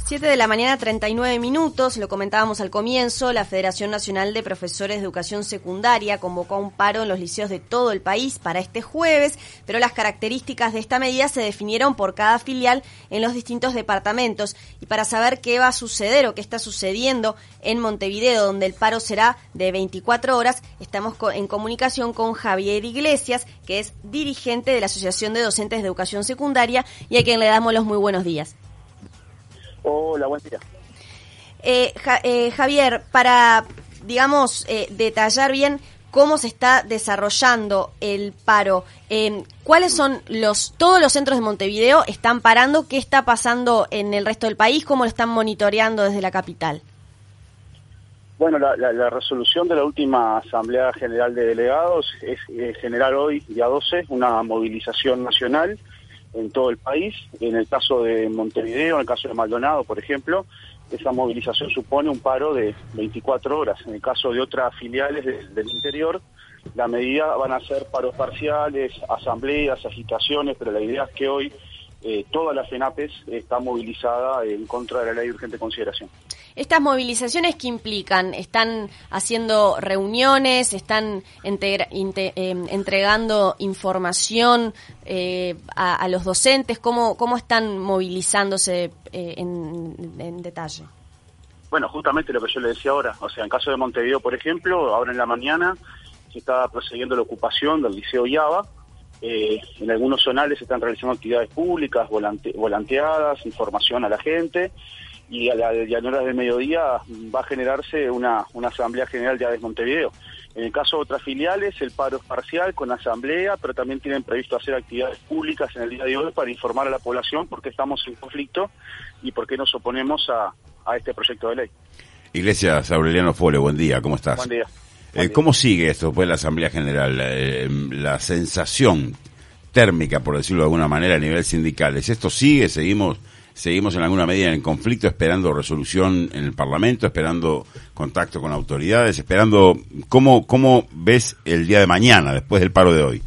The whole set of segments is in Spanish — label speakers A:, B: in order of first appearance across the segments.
A: 7:39 a.m, lo comentábamos al comienzo, la Federación Nacional de Profesores de Educación Secundaria convocó a un paro en los liceos de todo el país para este jueves, pero las características de esta medida se definieron por cada filial en los distintos departamentos. Y para saber qué va a suceder o qué está sucediendo en Montevideo, donde el paro será de 24 horas, estamos en comunicación con Javier Iglesias, que es dirigente de la Asociación de Docentes de Educación Secundaria y a quien le damos los muy buenos días.
B: Hola, buen día.
A: Javier, para, detallar bien cómo se está desarrollando el paro, ¿cuáles son todos los centros de Montevideo están parando? ¿Qué está pasando en el resto del país? ¿Cómo lo están monitoreando desde la capital?
B: Bueno, la resolución de la última Asamblea General de Delegados es generar hoy, día 12, una movilización nacional en todo el país. En el caso de Montevideo, en el caso de Maldonado, por ejemplo, esa movilización supone un paro de 24 horas. En el caso de otras filiales del interior, la medida van a ser paros parciales, asambleas, agitaciones, pero la idea es que hoy toda la FENAPES está movilizada en contra de la ley de urgente consideración.
A: ¿Estas movilizaciones qué implican? ¿Están haciendo reuniones? ¿Están entregando información a los docentes? ¿Cómo están movilizándose en detalle?
B: Bueno, justamente lo que yo le decía ahora. O sea, en caso de Montevideo, por ejemplo, ahora en la mañana se está procediendo la ocupación del Liceo Yaba. En algunos zonales se están realizando actividades públicas, volanteadas, información a la gente. Y a las horas del mediodía va a generarse una asamblea general ya de Montevideo. En el caso de otras filiales, el paro es parcial con asamblea, pero también tienen previsto hacer actividades públicas en el día de hoy para informar a la población por qué estamos en conflicto y por qué nos oponemos a este proyecto de ley.
C: Iglesias Aureliano Fole, buen día, ¿cómo estás?
B: Buen día.
C: ¿Cómo sigue esto después de la Asamblea General? La sensación térmica, por decirlo de alguna manera, a nivel sindical, ¿es esto sigue? ¿Seguimos en alguna medida en el conflicto, esperando resolución en el Parlamento, esperando contacto con autoridades, esperando cómo ves el día de mañana, después del paro de hoy?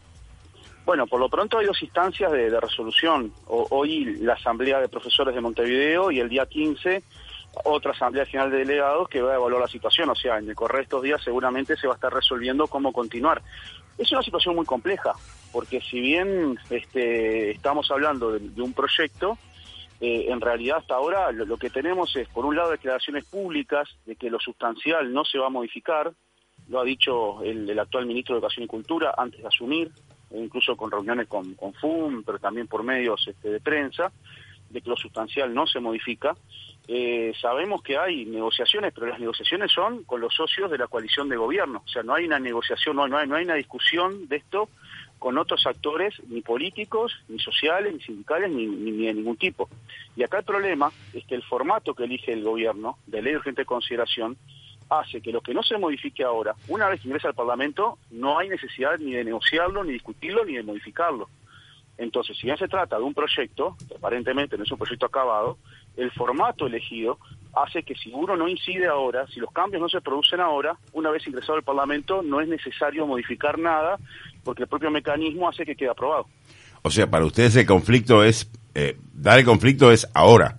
B: Bueno, por lo pronto hay dos instancias de resolución. Hoy la Asamblea de Profesores de Montevideo y el día 15 otra Asamblea General de Delegados que va a evaluar la situación. O sea, en el correr de estos días seguramente se va a estar resolviendo cómo continuar. Es una situación muy compleja, porque si bien estamos hablando de un proyecto, en realidad hasta ahora lo que tenemos es, por un lado, declaraciones públicas de que lo sustancial no se va a modificar. Lo ha dicho el actual ministro de Educación y Cultura antes de asumir, incluso con reuniones con FUM, pero también por medios de prensa, de que lo sustancial no se modifica. Sabemos que hay negociaciones, pero las negociaciones son con los socios de la coalición de gobierno. O sea, no hay una negociación, no hay una discusión de esto con otros actores, ni políticos, ni sociales, ni sindicales, ni de ningún tipo. Y acá el problema es que el formato que elige el gobierno, de ley de urgente consideración, hace que lo que no se modifique ahora, una vez que ingresa al Parlamento, no hay necesidad ni de negociarlo, ni discutirlo, ni de modificarlo. Entonces, si bien se trata de un proyecto, que aparentemente no es un proyecto acabado, el formato elegido hace que si uno no incide ahora, si los cambios no se producen ahora, una vez ingresado al Parlamento, no es necesario modificar nada, porque el propio mecanismo hace que quede aprobado.
C: O sea, para ustedes el conflicto es, dar el conflicto es ahora.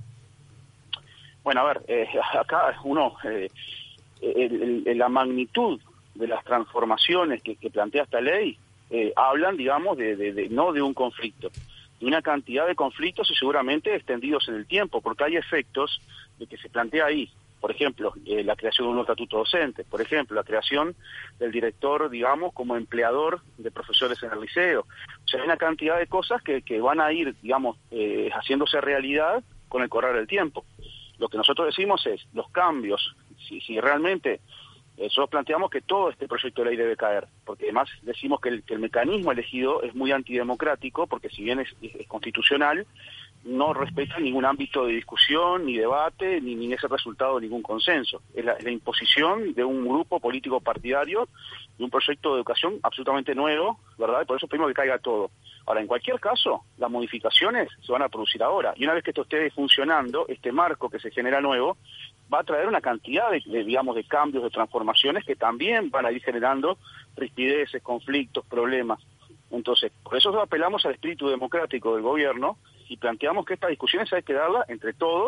B: Bueno, a ver, acá uno, la magnitud de las transformaciones que plantea esta ley, hablan, digamos, no de un conflicto, de una cantidad de conflictos y seguramente extendidos en el tiempo, porque hay efectos de que se plantea ahí. Por ejemplo, la creación de un nuevo estatuto docente, por ejemplo, la creación del director, digamos, como empleador de profesores en el liceo. O sea, hay una cantidad de cosas que van a ir, digamos, haciéndose realidad con el correr del tiempo. Lo que nosotros decimos es, los cambios, si realmente nosotros planteamos que todo este proyecto de ley debe caer, porque además decimos que el mecanismo elegido es muy antidemocrático, porque si bien es constitucional, no respeta ningún ámbito de discusión, ni debate, ni ese resultado de ningún consenso. Es la imposición de un grupo político partidario de un proyecto de educación absolutamente nuevo, ¿verdad? Y por eso pedimos que caiga todo. Ahora, en cualquier caso, las modificaciones se van a producir ahora. Y una vez que esto esté funcionando, este marco que se genera nuevo, va a traer una cantidad de cambios, de transformaciones que también van a ir generando rispideces, conflictos, problemas. Entonces, por eso apelamos al espíritu democrático del gobierno y planteamos que estas discusiones hay que darlas entre todos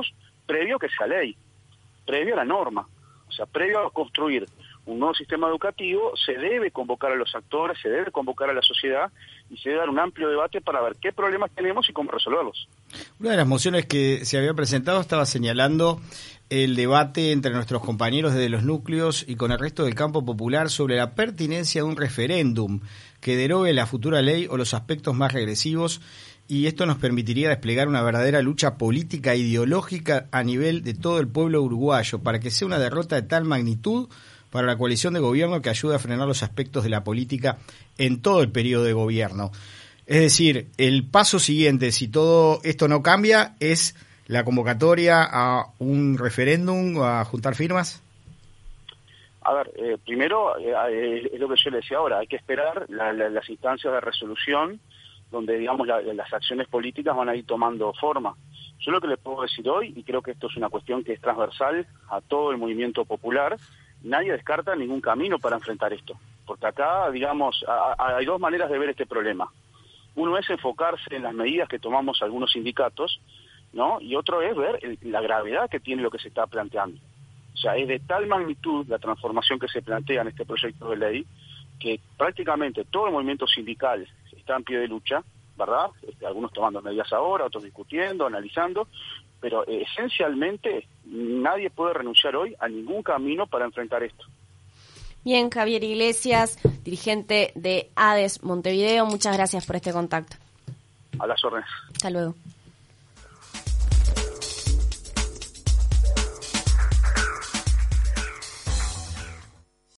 B: previo que sea ley, previo a la norma, o sea, previo a construir un nuevo sistema educativo, se debe convocar a los actores, se debe convocar a la sociedad y se debe dar un amplio debate para ver qué problemas tenemos y cómo resolverlos.
D: Una de las mociones que se había presentado estaba señalando el debate entre nuestros compañeros desde los núcleos y con el resto del campo popular sobre la pertinencia de un referéndum que derogue la futura ley o los aspectos más regresivos, y esto nos permitiría desplegar una verdadera lucha política e ideológica a nivel de todo el pueblo uruguayo para que sea una derrota de tal magnitud para la coalición de gobierno que ayude a frenar los aspectos de la política en todo el periodo de gobierno. Es decir, el paso siguiente, si todo esto no cambia, es la convocatoria a un referéndum, a juntar firmas.
B: A ver, primero, es lo que yo le decía ahora, hay que esperar las instancias de resolución donde, digamos, las acciones políticas van a ir tomando forma. Yo lo que le puedo decir hoy, y creo que esto es una cuestión que es transversal a todo el movimiento popular, nadie descarta ningún camino para enfrentar esto. Porque acá, digamos, hay dos maneras de ver este problema. Uno es enfocarse en las medidas que tomamos algunos sindicatos, ¿no? Y otro es ver la gravedad que tiene lo que se está planteando. O sea, es de tal magnitud la transformación que se plantea en este proyecto de ley que prácticamente todo el movimiento sindical está en pie de lucha, ¿verdad? Algunos tomando medidas ahora, otros discutiendo, analizando, pero esencialmente nadie puede renunciar hoy a ningún camino para enfrentar esto.
A: Bien, Javier Iglesias, dirigente de ADES Montevideo, muchas gracias por este contacto.
B: A las órdenes.
A: Hasta luego.